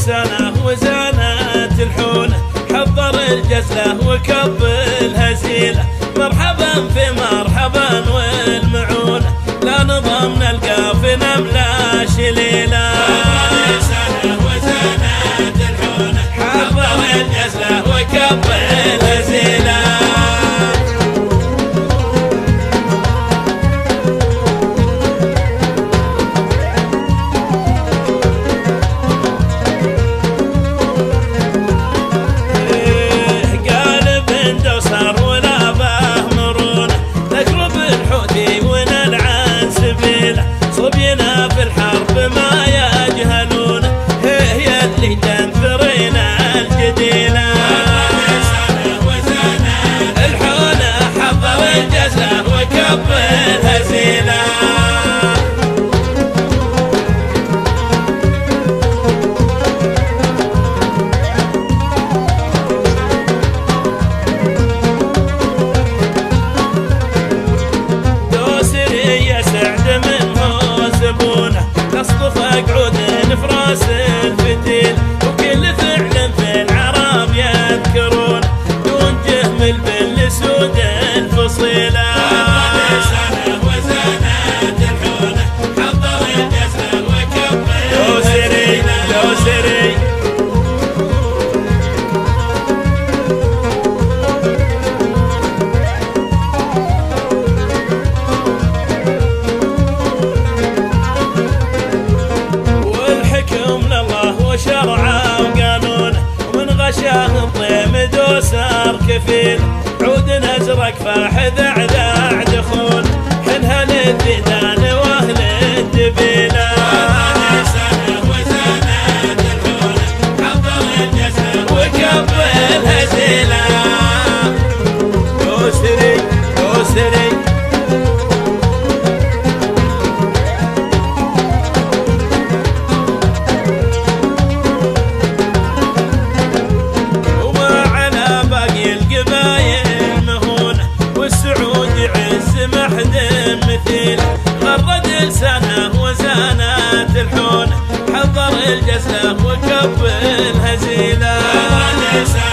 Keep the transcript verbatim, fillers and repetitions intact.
لسانه وزانت الحونه، حضر الجزله وكب الهزيله، مرحبا في مرحبا والمعونه، لا نظام نلقى في نمله شليله. لسانه وزانت الحونه، حضر الجزله وكب الهزيله. صبينا في الحرب ما يجهلونه، هي اللي تنثرنا الجديله. الحونه حضر الجزله وكب الهزيله. دوسري يا سعد نصطف قعود نفراس الفتيل، وكل فعل في العرب يذكرون، دون جهم بن سود الفصيله. لسانه وزانت الحونه، حضر الجزله وكب دوسري دوسري. شرعه وقانونه، ومن غشاه الطيم دوسر كفيل، عود ازرق فاحذ ذع دخول، حنها للديدان واهل الدبيله. لسانه وزانت الحونه، حضر الجزله وكب الهزيله. دوسري دوسري. غرد لسانه وزانت الحونه، حضر الجزله وكب الهزيله.